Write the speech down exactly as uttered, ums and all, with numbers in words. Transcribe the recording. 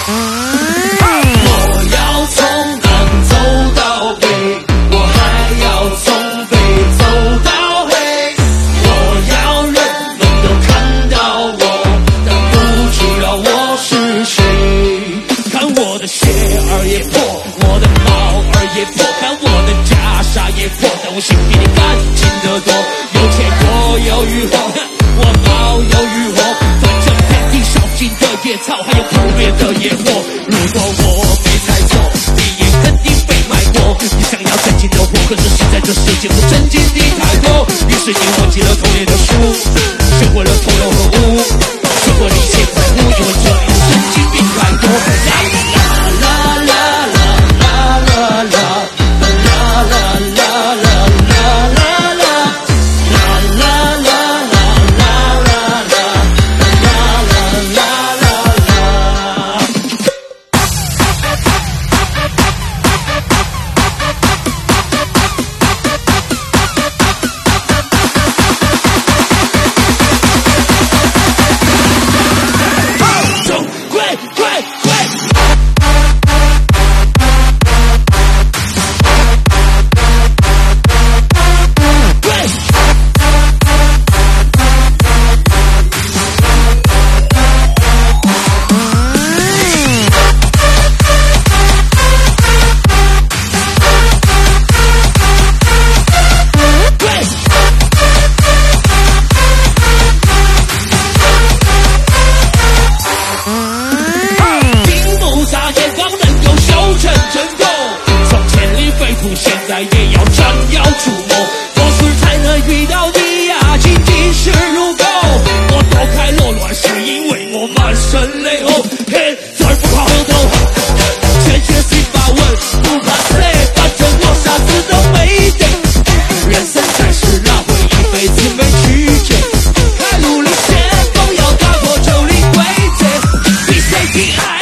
我要从南走到北，我还要从北走到黑。我要人们都看到我，但不知道我是谁。看我的鞋儿也破，我的帽儿也破，看我的袈裟也破，但我心比你干净得多。有钱我有欲火，我毛有欲火，反正遍地烧尽的野草，还有扑灭的野火。如果我没猜错，你也肯定被卖过。你想要震惊的火，可是现在这世界不震惊的太多。于是你忘记了童年的书，学会了偷龙和舞，学会了一切怪物，因为这里神经病太多。啦啦啦啦啦啦啦啦啦啦啦啦。现在也要张腰出谋，多时才能遇到你呀，仅仅是如狗。我躲开落乱是因为我满身泪后，嘿，字儿不好抖，坚决心把稳，不怕累，反正我啥子都没得。人生在世哪会一辈子没曲折？开路领先锋要打破旧的规则，比谁更爱。